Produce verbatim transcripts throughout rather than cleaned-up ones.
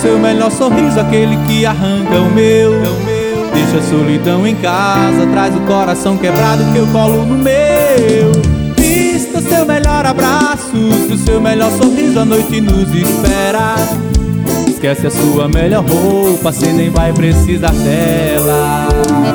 seu melhor sorriso, aquele que arranca o meu. Deixa a solidão em casa, traz o coração quebrado que eu colo no meu. Vista seu melhor abraço, do seu melhor sorriso a noite nos espera. Esquece a sua melhor roupa, cê nem vai precisar dela.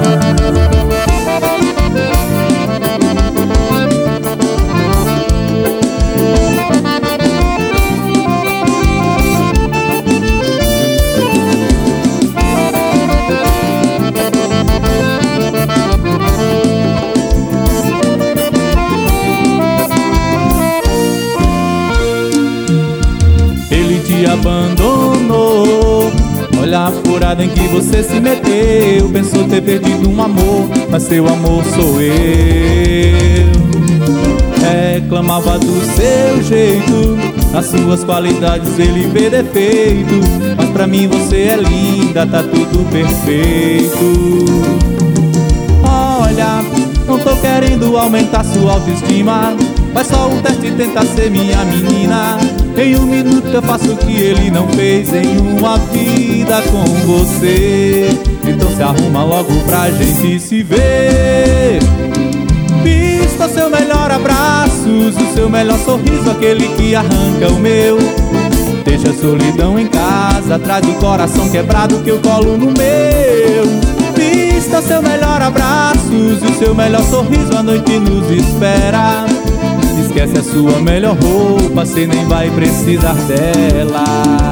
Ele te abandonou, olha a furada em que você se meteu. Pensou ter perdido um amor, mas seu amor sou eu. Reclamava do seu jeito, nas suas qualidades ele vê defeito, mas pra mim você é linda, tá tudo perfeito. Olha, não tô querendo aumentar sua autoestima, faz só um teste e tenta ser minha menina. Em um minuto eu faço o que ele não fez em uma vida com você. Então se arruma logo pra gente se ver. Vista seu melhor abraço, o seu melhor sorriso, aquele que arranca o meu. Deixa a solidão em casa, traz o coração quebrado que eu colo no meu. Vista seu melhor abraço, o seu melhor sorriso, a noite nos espera. Esquece a sua melhor roupa, cê nem vai precisar dela.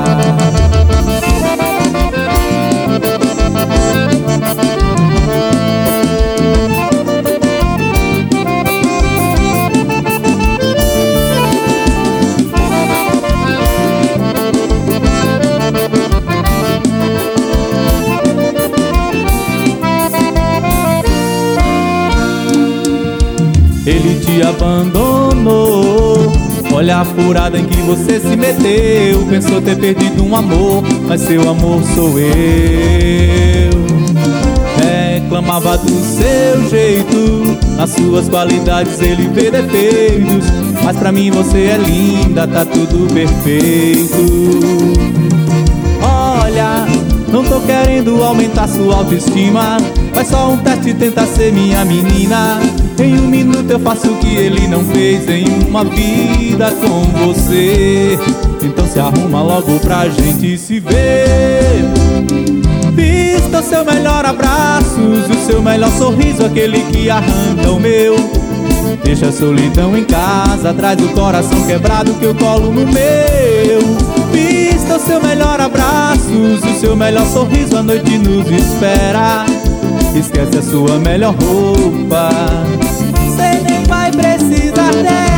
Ele te abandonou, olha a furada em que você se meteu. Pensou ter perdido um amor, mas seu amor sou eu. Reclamava do seu jeito, nas suas qualidades ele vê defeitos, mas pra mim você é linda, tá tudo perfeito. Olha, não tô querendo aumentar sua autoestima, faz só um teste e tenta ser minha menina. Em um minuto eu faço o que ele não fez em uma vida com você. Então se arruma logo pra gente se ver. Vista o seu melhor abraço, o seu melhor sorriso, aquele que arranca o meu. Deixa a solidão em casa, traz o coração quebrado que eu colo no meu. Vista o seu melhor abraço, o seu melhor sorriso, a noite nos espera. Esquece a sua melhor roupa, cê nem vai precisar dela.